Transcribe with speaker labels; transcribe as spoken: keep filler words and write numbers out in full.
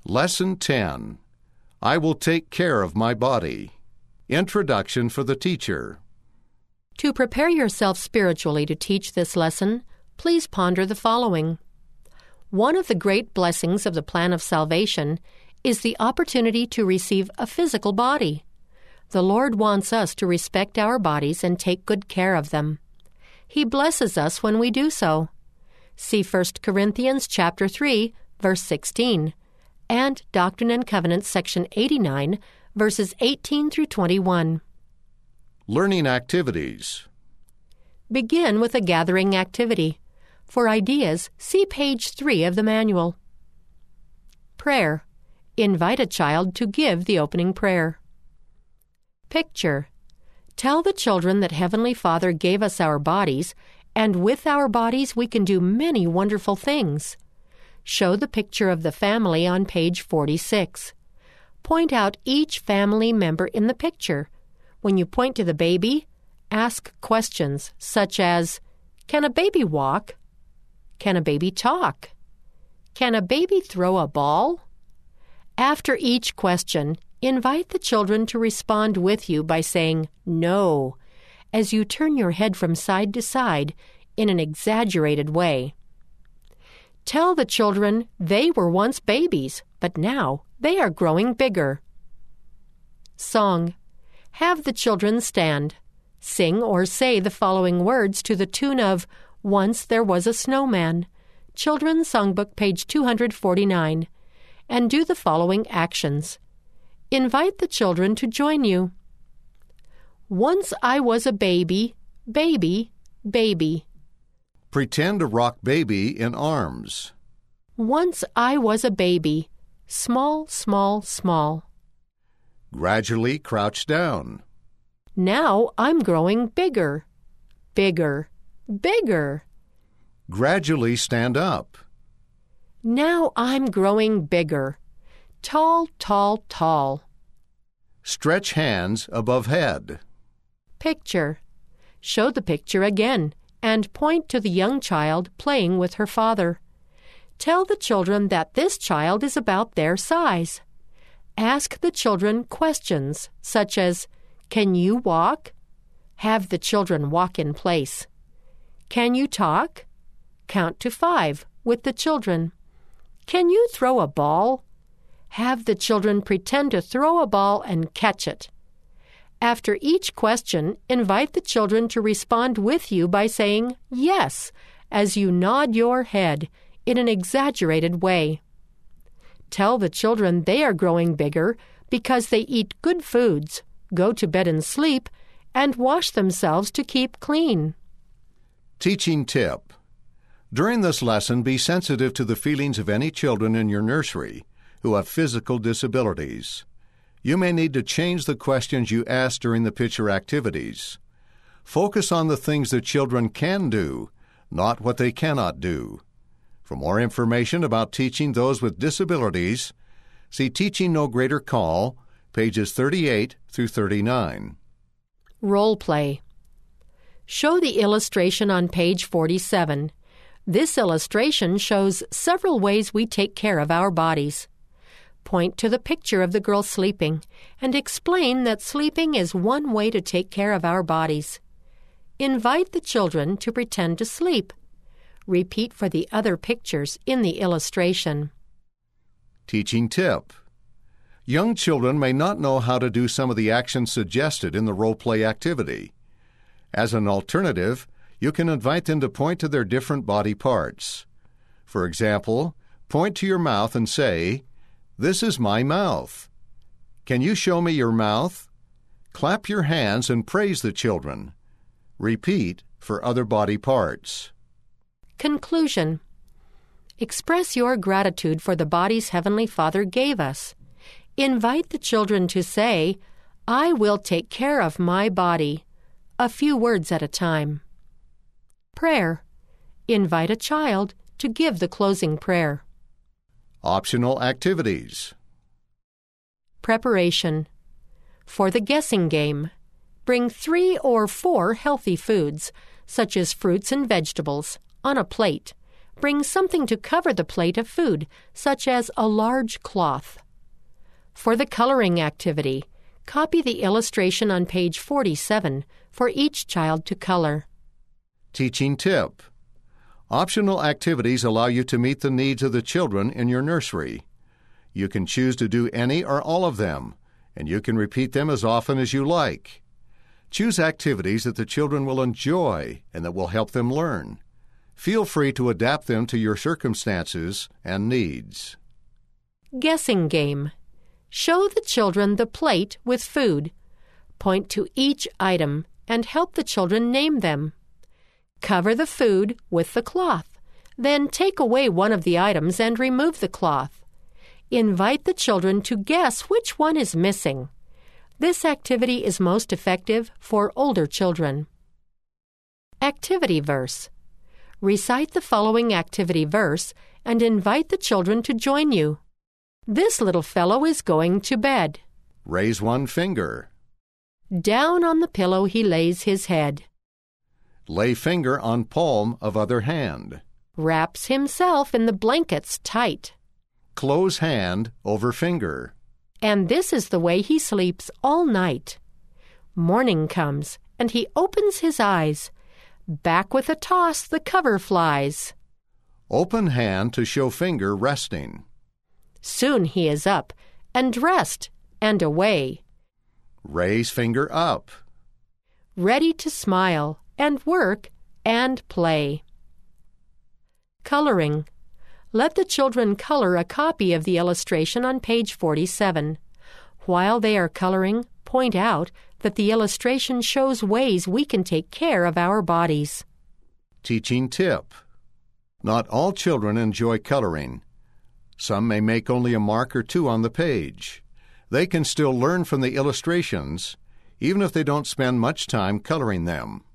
Speaker 1: Lesson ten. I will take care of my body. Introduction for the teacher.
Speaker 2: To prepare yourself spiritually to teach this lesson, please ponder the following. One of the great blessings of the plan of salvation is the opportunity to receive a physical body. The Lord wants us to respect our bodies and take good care of them. He blesses us when we do so. See First Corinthians chapter three, verse sixteen, and Doctrine and Covenants section eighty-nine, verses eighteen through twenty-one.
Speaker 1: Learning activities.
Speaker 2: Begin with a gathering activity. For ideas, see page three of the manual. Prayer. Invite a child to give the opening prayer. Picture. Tell the children that Heavenly Father gave us our bodies, and with our bodies we can do many wonderful things. Show the picture of the family on page forty-six. Point out each family member in the picture. When you point to the baby, ask questions such as, can a baby walk? Can a baby talk? Can a baby throw a ball? After each question, invite the children to respond with you by saying no, as you turn your head from side to side in an exaggerated way. Tell the children they were once babies, but now they are growing bigger. Song. Have the children stand. Sing or say the following words to the tune of Once There Was a Snowman, Children's Songbook, page two hundred forty-nine, and do the following actions. Invite the children to join you. Once I was a baby, baby, baby.
Speaker 1: Pretend to rock baby in arms.
Speaker 2: Once I was a baby, small, small, small.
Speaker 1: Gradually crouch down.
Speaker 2: Now I'm growing bigger, bigger, bigger.
Speaker 1: Gradually stand up.
Speaker 2: Now I'm growing bigger, tall, tall, tall.
Speaker 1: Stretch hands above head.
Speaker 2: Picture. Show the picture again and point to the young child playing with her father. Tell the children that this child is about their size. Ask the children questions such as, can you walk? Have the children walk in place. Can you talk? Count to five with the children. Can you throw a ball? Have the children pretend to throw a ball and catch it. After each question, invite the children to respond with you by saying yes as you nod your head in an exaggerated way. Tell the children they are growing bigger because they eat good foods, go to bed and sleep, and wash themselves to keep clean.
Speaker 1: Teaching tip. During this lesson, be sensitive to the feelings of any children in your nursery who have physical disabilities. You may need to change the questions you ask during the picture activities. Focus on the things that children can do, not what they cannot do. For more information about teaching those with disabilities, see Teaching No Greater Call, pages thirty-eight through thirty-nine.
Speaker 2: Role play. Show the illustration on page forty-seven. This illustration shows several ways we take care of our bodies. Point to the picture of the girl sleeping and explain that sleeping is one way to take care of our bodies. Invite the children to pretend to sleep. Repeat for the other pictures in the illustration.
Speaker 1: Teaching tip. Young children may not know how to do some of the actions suggested in the role-play activity. As an alternative, you can invite them to point to their different body parts. For example, point to your mouth and say, "This is my mouth." Can you show me your mouth? Clap your hands and praise the children. Repeat for other body parts.
Speaker 2: Conclusion. Express your gratitude for the bodies Heavenly Father gave us. Invite the children to say, I will take care of my body, a few words at a time. Prayer. Invite a child to give the closing prayer.
Speaker 1: Optional activities.
Speaker 2: Preparation. For the guessing game, bring three or four healthy foods, such as fruits and vegetables, on a plate. bring something to cover the plate of food, such as a large cloth. For the coloring activity, copy the illustration on page forty-seven for each child to color.
Speaker 1: Teaching tip. Optional activities allow you to meet the needs of the children in your nursery. You can choose to do any or all of them, and you can repeat them as often as you like. Choose activities that the children will enjoy and that will help them learn. Feel free to adapt them to your circumstances and needs.
Speaker 2: Guessing game. Show the children the plate with food. Point to each item and help the children name them. Cover the food with the cloth. Then take away one of the items and remove the cloth. Invite the children to guess which one is missing. This activity is most effective for older children. Activity verse. Recite the following activity verse and invite the children to join you. This little fellow is going to bed.
Speaker 1: Raise one finger.
Speaker 2: Down on the pillow he lays his head.
Speaker 1: Lay finger on palm of other hand.
Speaker 2: Wraps himself in the blankets tight.
Speaker 1: Close hand over finger.
Speaker 2: And this is the way he sleeps all night. Morning comes, and he opens his eyes. Back with a toss the cover flies.
Speaker 1: Open hand to show finger resting.
Speaker 2: Soon he is up, and dressed, and away.
Speaker 1: Raise finger up.
Speaker 2: Ready to smile, and work, and play. Coloring. Let the children color a copy of the illustration on page forty-seven. While they are coloring, point out that the illustration shows ways we can take care of our bodies.
Speaker 1: Teaching tip. Not all children enjoy coloring. Some may make only a mark or two on the page. They can still learn from the illustrations, even if they don't spend much time coloring them.